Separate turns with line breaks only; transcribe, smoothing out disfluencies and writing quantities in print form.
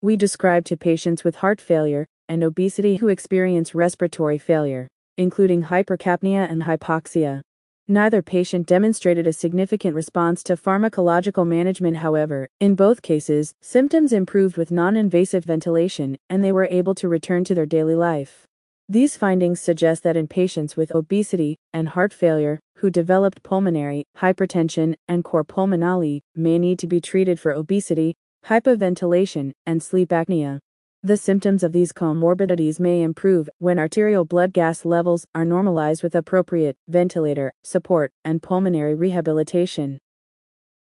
we describe to patients with heart failure and obesity who experience respiratory failure, including hypercapnia and hypoxia. Neither patient demonstrated a significant response to pharmacological management. However, in both cases, symptoms improved with non-invasive ventilation, and they were able to return to their daily life. These findings suggest that in patients with obesity and heart failure who developed pulmonary hypertension and cor pulmonale may need to be treated for obesity, hypoventilation, and sleep apnea. The symptoms of these comorbidities may improve when arterial blood gas levels are normalized with appropriate ventilator support and pulmonary rehabilitation.